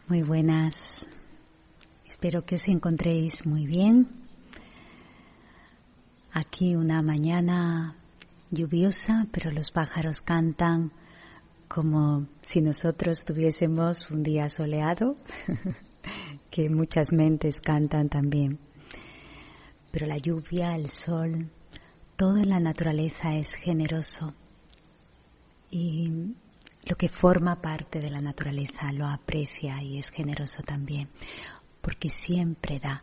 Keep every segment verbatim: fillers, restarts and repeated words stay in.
Muy buenas. Espero que os encontréis muy bien. Aquí una mañana lluviosa, pero los pájaros cantan como si nosotros tuviésemos un día soleado, que muchas mentes cantan también. Pero la lluvia, el sol, todo en la naturaleza es generoso y lo que forma parte de la naturaleza lo aprecia y es generoso también, porque siempre da.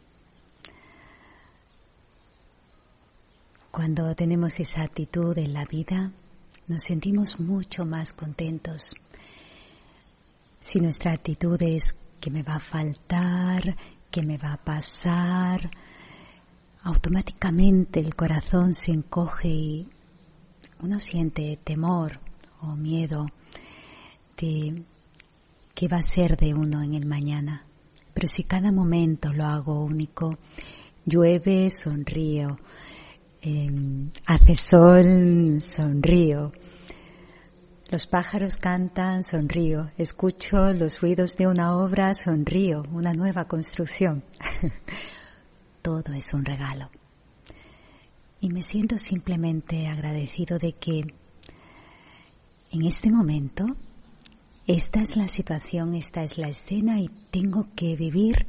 Cuando tenemos esa actitud en la vida, nos sentimos mucho más contentos. Si nuestra actitud es que me va a faltar, que me va a pasar, automáticamente el corazón se encoge y uno siente temor o miedo de qué va a ser de uno en el mañana. Pero si cada momento lo hago único, llueve, sonrío, eh, hace sol, sonrío, los pájaros cantan, sonrío, escucho los ruidos de una obra, sonrío, una nueva construcción. Todo es un regalo. Y me siento simplemente agradecido de que en este momento, esta es la situación, esta es la escena y tengo que vivir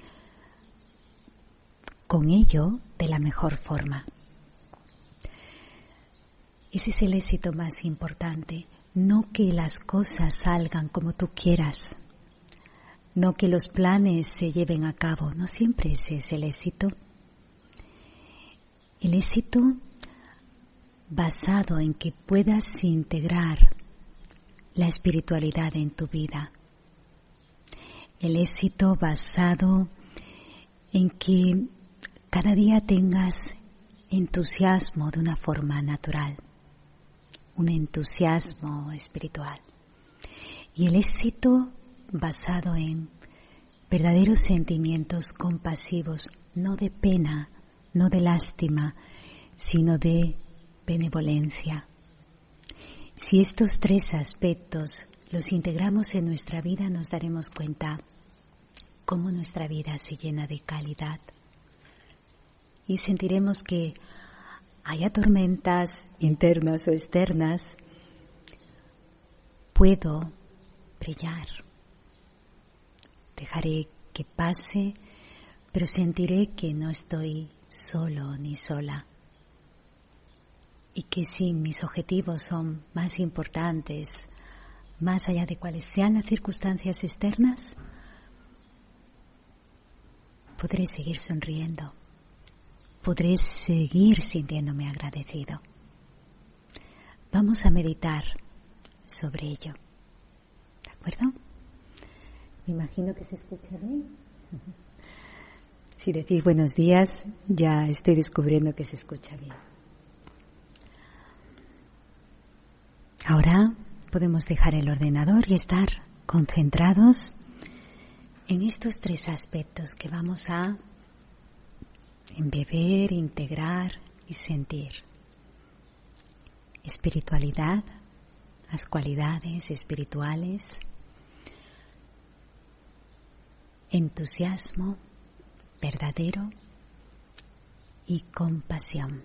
con ello de la mejor forma. Ese es el éxito más importante, no que las cosas salgan como tú quieras, no que los planes se lleven a cabo, no siempre ese es el éxito. El éxito basado en que puedas integrar la espiritualidad en tu vida. El éxito basado en que cada día tengas entusiasmo de una forma natural, un entusiasmo espiritual. Y el éxito basado en verdaderos sentimientos compasivos, no de pena, no de lástima, sino de benevolencia. Si estos tres aspectos los integramos en nuestra vida, nos daremos cuenta cómo nuestra vida se llena de calidad. Y sentiremos que haya tormentas internas o externas, puedo brillar. Dejaré que pase, pero sentiré que no estoy solo ni sola. Y que si mis objetivos son más importantes, más allá de cuáles sean las circunstancias externas, podré seguir sonriendo, podré seguir sintiéndome agradecido. Vamos a meditar sobre ello, ¿de acuerdo? Me imagino que se escucha bien. Si decís buenos días, ya estoy descubriendo que se escucha bien. Ahora podemos dejar el ordenador y estar concentrados en estos tres aspectos que vamos a embeber, integrar y sentir. Espiritualidad, las cualidades espirituales, entusiasmo verdadero y compasión.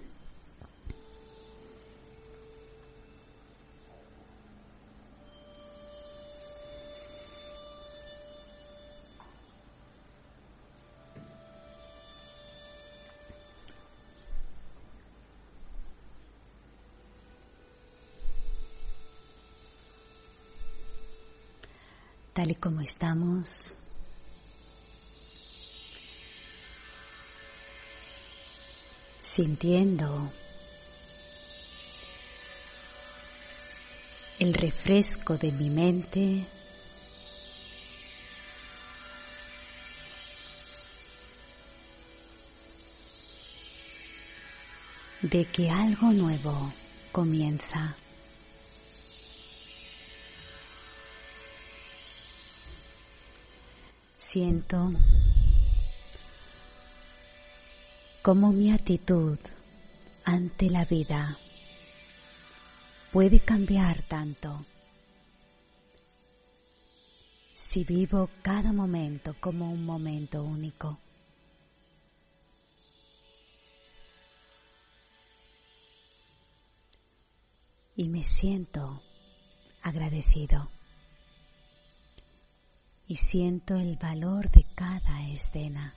Tal y como estamos, sintiendo el refresco de mi mente, de que algo nuevo comienza. Siento cómo mi actitud ante la vida puede cambiar tanto si vivo cada momento como un momento único. Y me siento agradecido. Y siento el valor de cada escena.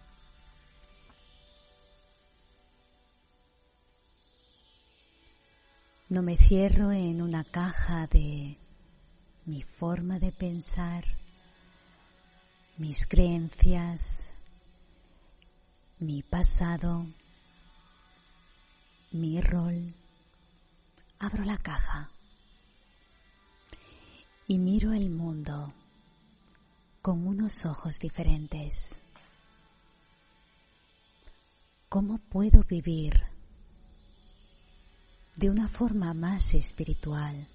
No me cierro en una caja de mi forma de pensar, mis creencias, mi pasado, mi rol. Abro la caja y miro el mundo con unos ojos diferentes. ¿Cómo puedo vivir de una forma más espiritual?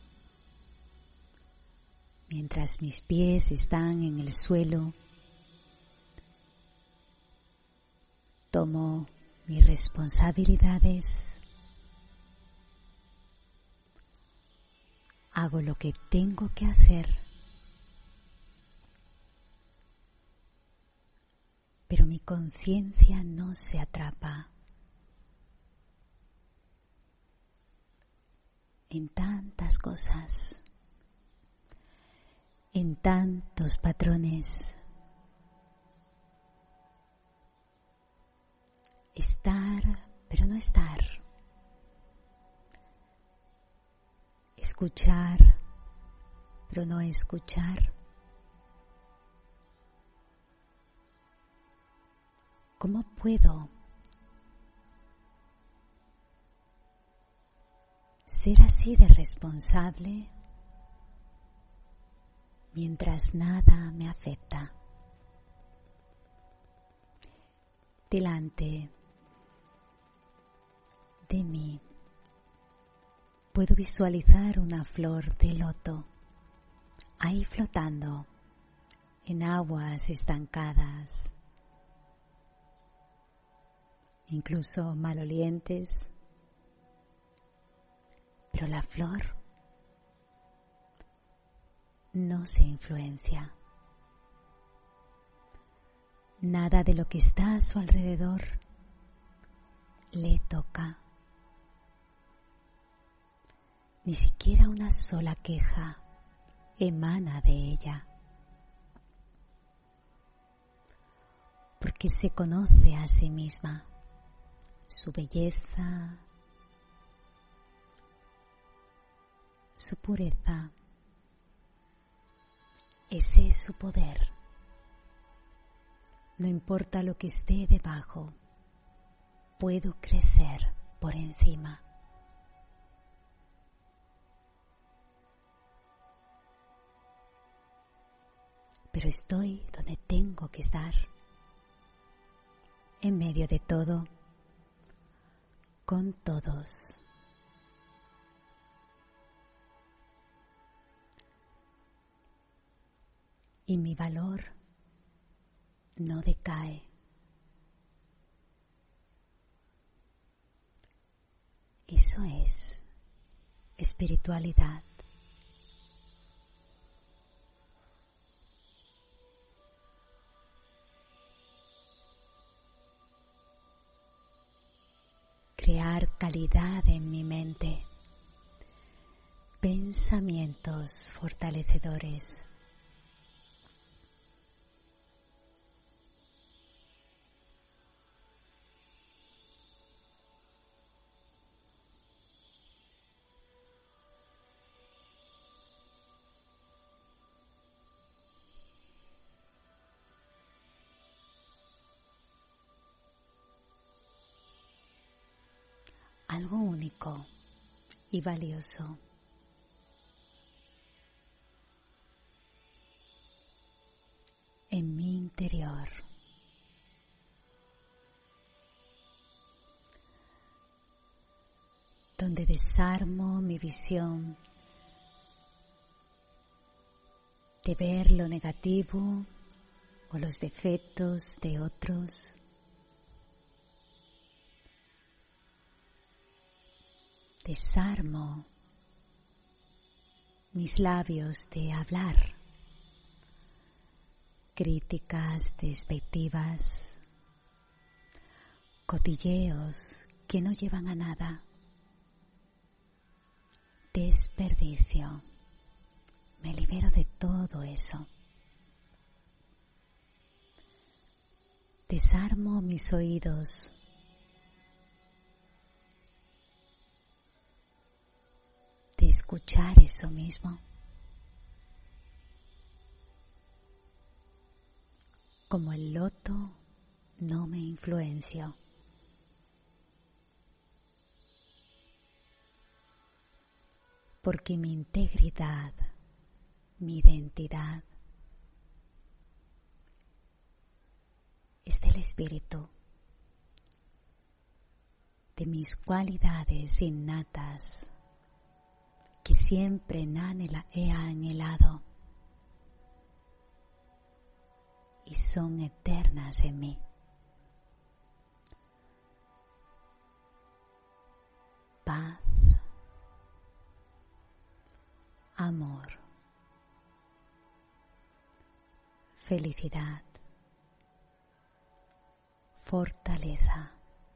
Mientras mis pies están en el suelo, tomo mis responsabilidades, hago lo que tengo que hacer, pero mi conciencia no se atrapa en tantas cosas, en tantos patrones. Estar, pero no estar. Escuchar, pero no escuchar. ¿Cómo puedo ser así de responsable mientras nada me afecta? Delante de mí puedo visualizar una flor de loto ahí flotando en aguas estancadas, incluso malolientes, pero la flor no se influencia. Nada de lo que está a su alrededor le toca. Ni siquiera una sola queja emana de ella, porque se conoce a sí misma, su belleza, su pureza. Ese es su poder. No importa lo que esté debajo, puedo crecer por encima. Pero estoy donde tengo que estar, en medio de todo, con todos. Y mi valor no decae. Eso es espiritualidad. Crear calidad en mi mente, pensamientos fortalecedores. Algo único y valioso. En mi interior. Donde desarmo mi visión de ver lo negativo o los defectos de otros. Desarmo mis labios de hablar críticas despectivas, cotilleos que no llevan a nada, desperdicio. Me libero de todo eso. Desarmo mis oídos de escuchar eso mismo. Como el loto no me influenció. Porque mi integridad, mi identidad, es del espíritu, de mis cualidades innatas que siempre he anhelado y son eternas en mí. Paz, amor, felicidad, fortaleza.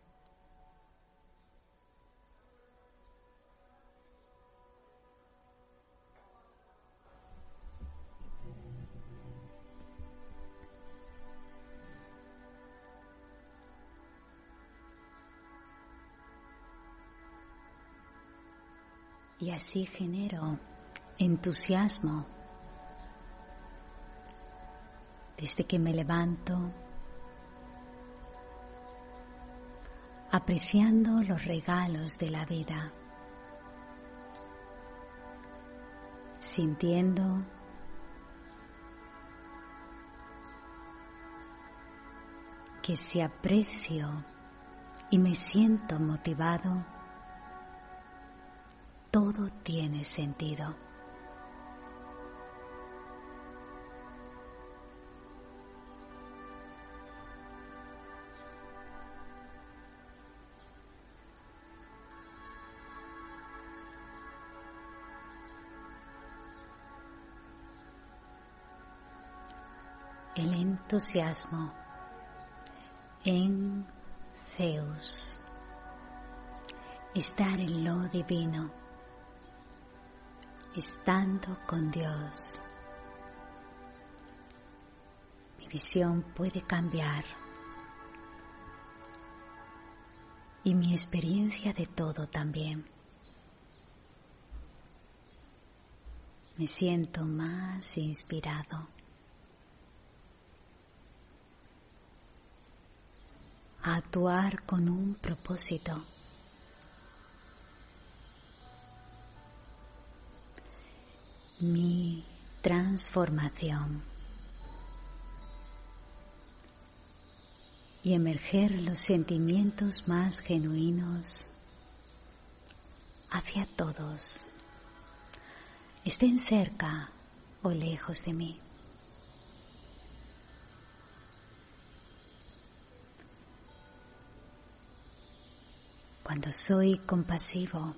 Y así genero entusiasmo desde que me levanto, apreciando los regalos de la vida, sintiendo que si aprecio y me siento motivado, todo tiene sentido. El entusiasmo en Zeus, estar en lo divino, estando con Dios. Mi visión puede cambiar y mi experiencia de todo también. Me siento más inspirado a actuar con un propósito. Mi transformación y emerger los sentimientos más genuinos hacia todos, estén cerca o lejos de mí. Cuando soy compasivo,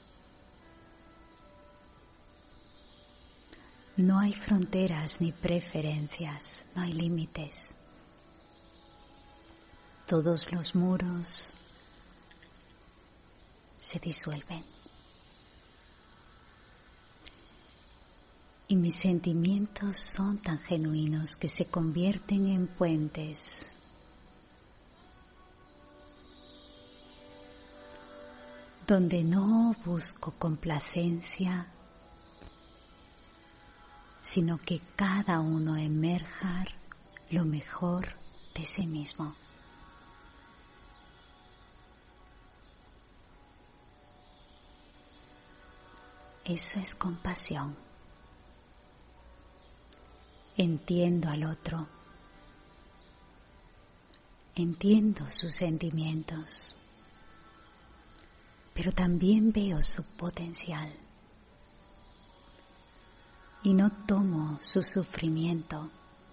no hay fronteras ni preferencias, no hay límites. Todos los muros se disuelven. Y mis sentimientos son tan genuinos que se convierten en puentes. Donde no busco complacencia, sino que cada uno emerja lo mejor de sí mismo. Eso es compasión. Entiendo al otro, entiendo sus sentimientos, pero también veo su potencial. Y no tomo su sufrimiento,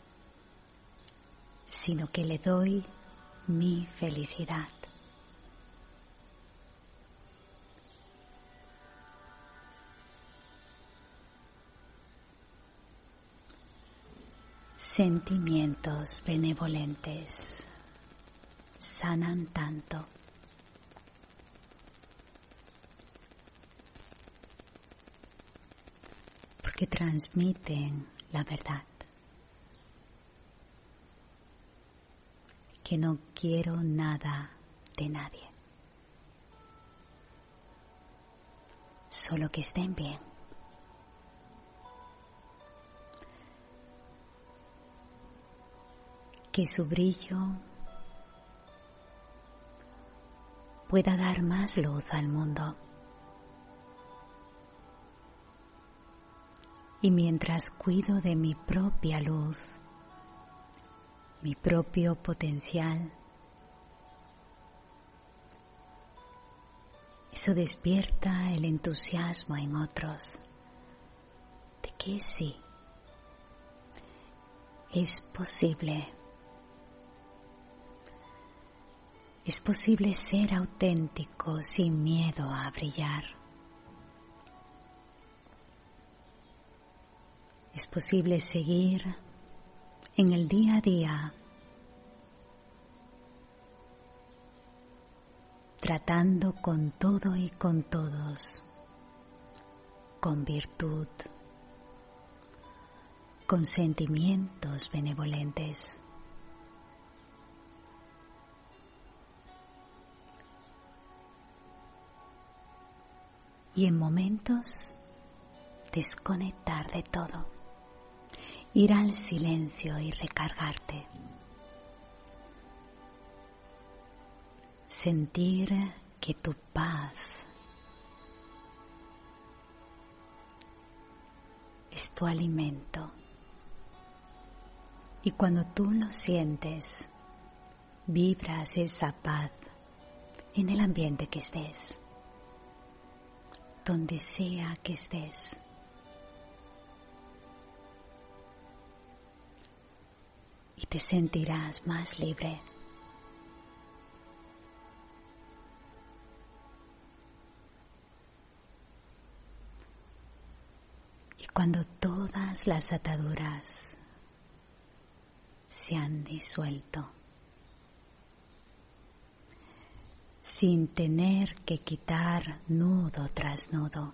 sino que le doy mi felicidad. Sentimientos benevolentes sanan tanto. Porque transmiten la verdad. Que no quiero nada de nadie. Solo que estén bien. Que su brillo pueda dar más luz al mundo. Y mientras cuido de mi propia luz, mi propio potencial, eso despierta el entusiasmo en otros de que sí, es posible. Es posible ser auténtico sin miedo a brillar. Es posible seguir en el día a día tratando con todo y con todos, con virtud, con sentimientos benevolentes. Y en momentos desconectar de todo, ir al silencio y recargarte. Sentir que tu paz es tu alimento. Y cuando tú lo sientes, vibras esa paz en el ambiente que estés. Donde sea que estés. Y te sentirás más libre. Y cuando todas las ataduras se han disuelto, sin tener que quitar nudo tras nudo,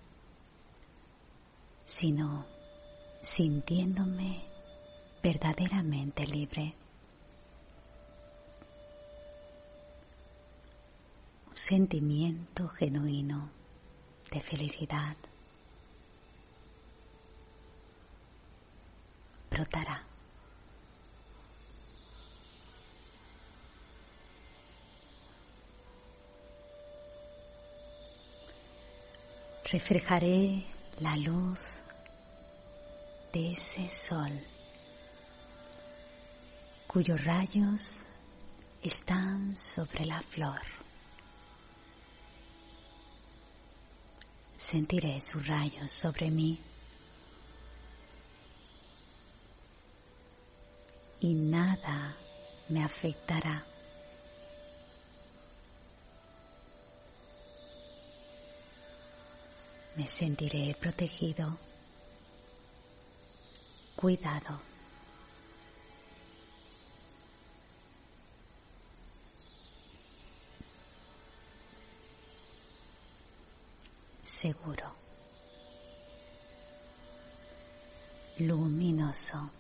sino sintiéndome verdaderamente libre. Un sentimiento genuino de felicidad brotará. Reflejaré la luz de ese sol cuyos rayos están sobre la flor. Sentiré sus rayos sobre mí y nada me afectará. Me sentiré protegido, cuidado. Seguro, luminoso.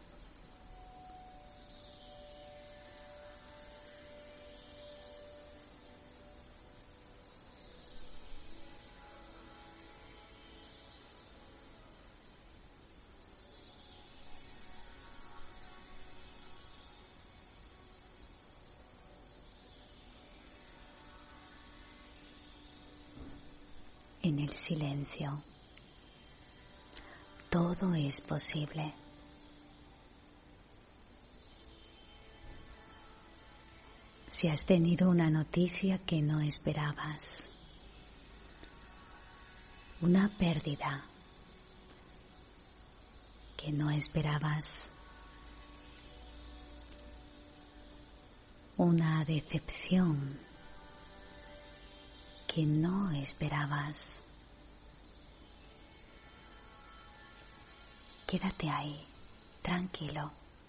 En el silencio, todo es posible. Si has tenido una noticia que no esperabas, una pérdida que no esperabas, una decepción que no esperabas, quédate ahí, tranquilo,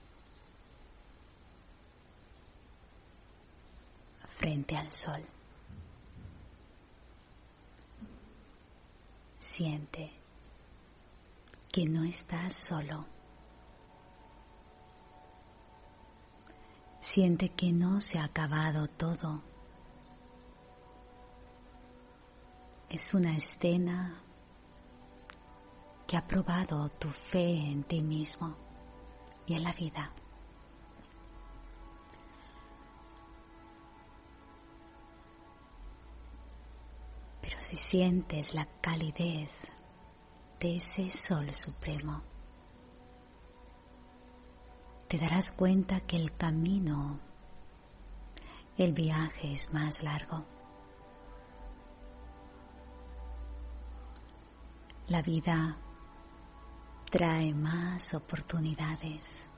frente al sol. Siente que no estás solo. Siente que no se ha acabado todo. Es una escena que ha probado tu fe en ti mismo y en la vida. Pero si sientes la calidez de ese sol supremo, te darás cuenta que el camino, el viaje es más largo. La vida trae más oportunidades.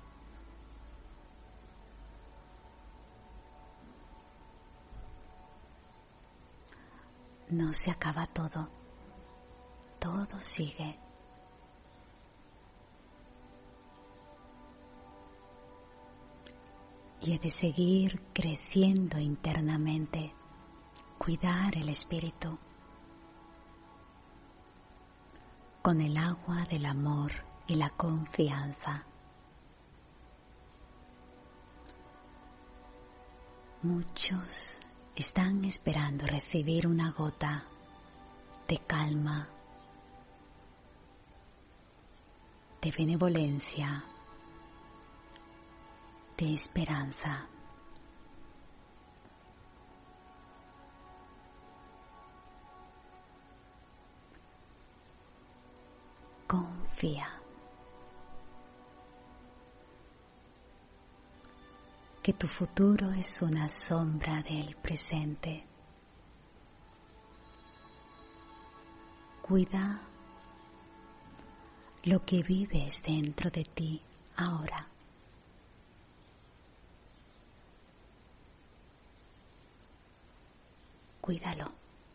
No se acaba todo, todo sigue. Y he de seguir creciendo internamente, cuidar el espíritu con el agua del amor y la confianza. Muchos están esperando recibir una gota de calma, de benevolencia, de esperanza. Confía que tu futuro es una sombra del presente. Cuida lo que vives dentro de ti ahora. Cuídalo.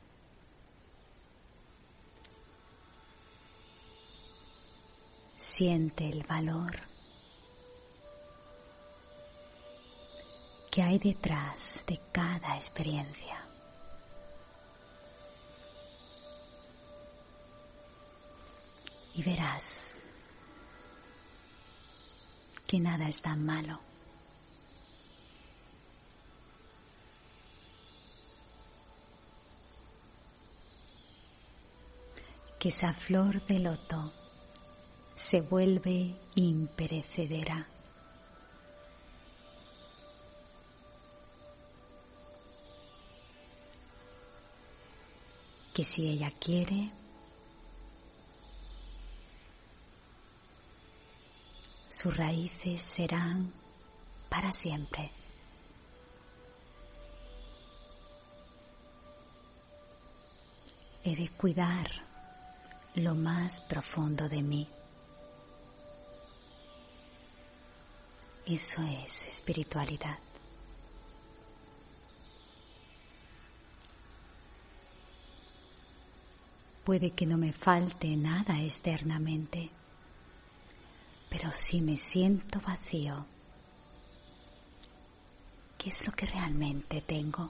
Siente el valor que hay detrás de cada experiencia. Y verás que nada es tan malo. Que esa flor de loto se vuelve imperecedera. Que si ella quiere, sus raíces serán para siempre. He de cuidar lo más profundo de mí. Eso es espiritualidad. Puede que no me falte nada externamente, pero si me siento vacío, ¿qué es lo que realmente tengo?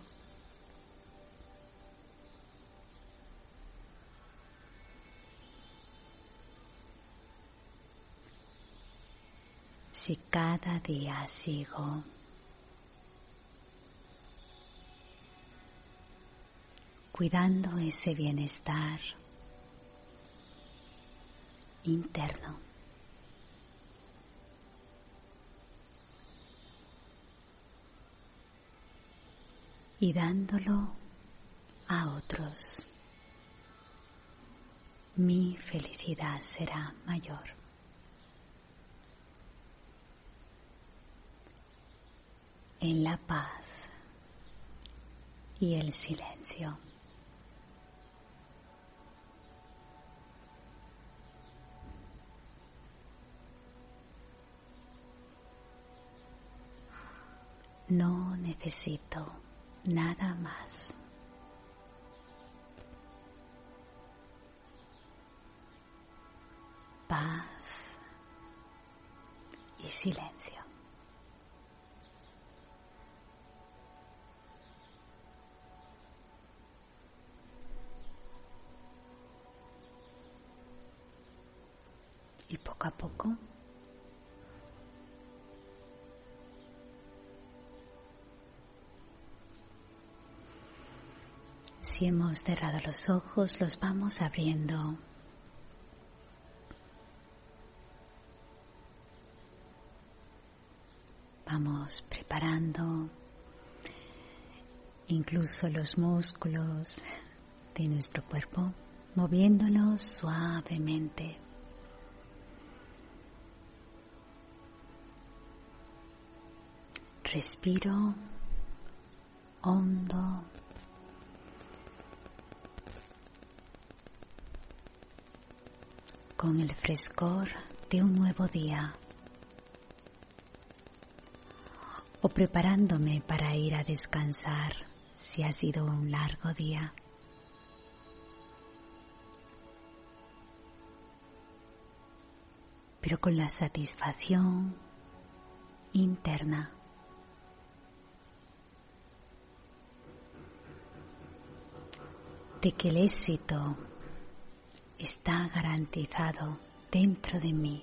Si cada día sigo cuidando ese bienestar interno, y dándolo a otros, mi felicidad será mayor. En la paz y el silencio. No necesito nada más. Paz y silencio. Si hemos cerrado los ojos, los vamos abriendo. Vamos preparando incluso los músculos de nuestro cuerpo, moviéndolos suavemente. Respiro hondo. Con el frescor de un nuevo día. O preparándome para ir a descansar si ha sido un largo día. Pero con la satisfacción interna de que el éxito está garantizado dentro de mí.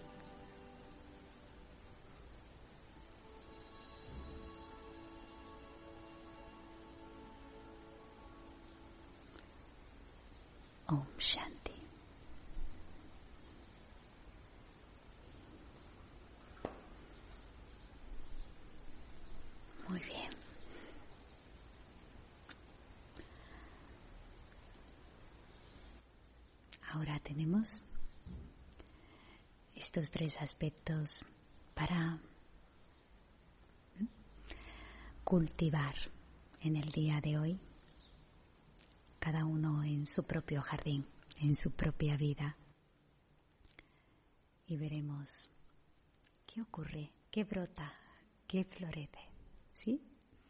Om Shanti. Muy bien. Ahora tenemos estos tres aspectos para cultivar en el día de hoy, cada uno en su propio jardín, en su propia vida. Y veremos qué ocurre, qué brota, qué florece, ¿sí?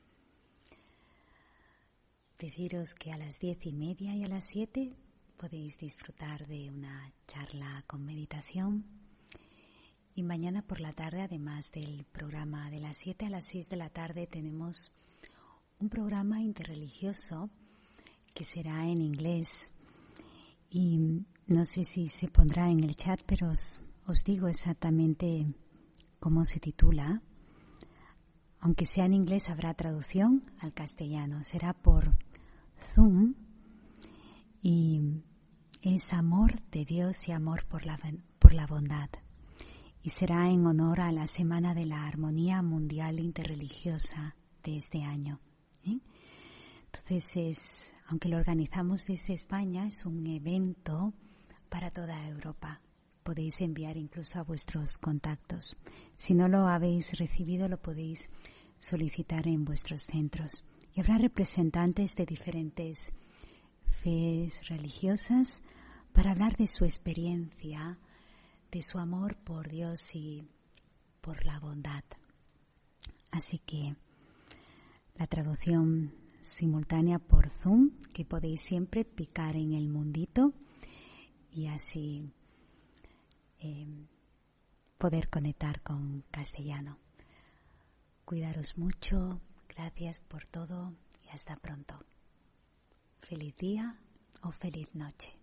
Deciros que a las diez y media y a las siete podéis disfrutar de una charla con meditación. Y mañana por la tarde, además del programa de las siete a las seis de la tarde, tenemos un programa interreligioso que será en inglés. Y no sé si se pondrá en el chat, pero os, os digo exactamente cómo se titula. Aunque sea en inglés, habrá traducción al castellano. Será por Zoom y es amor de Dios y amor por la, por la bondad. Y será en honor a la Semana de la Armonía Mundial Interreligiosa de este año. ¿eh? Entonces, es, aunque lo organizamos desde España, es un evento para toda Europa. Podéis enviar incluso a vuestros contactos. Si no lo habéis recibido, lo podéis solicitar en vuestros centros. Y habrá representantes de diferentes fes religiosas para hablar de su experiencia, de su amor por Dios y por la bondad. Así que la traducción simultánea por Zoom, que podéis siempre picar en el mundito y así eh, poder conectar con castellano. Cuidaros mucho, gracias por todo y hasta pronto. Feliz día o feliz noche.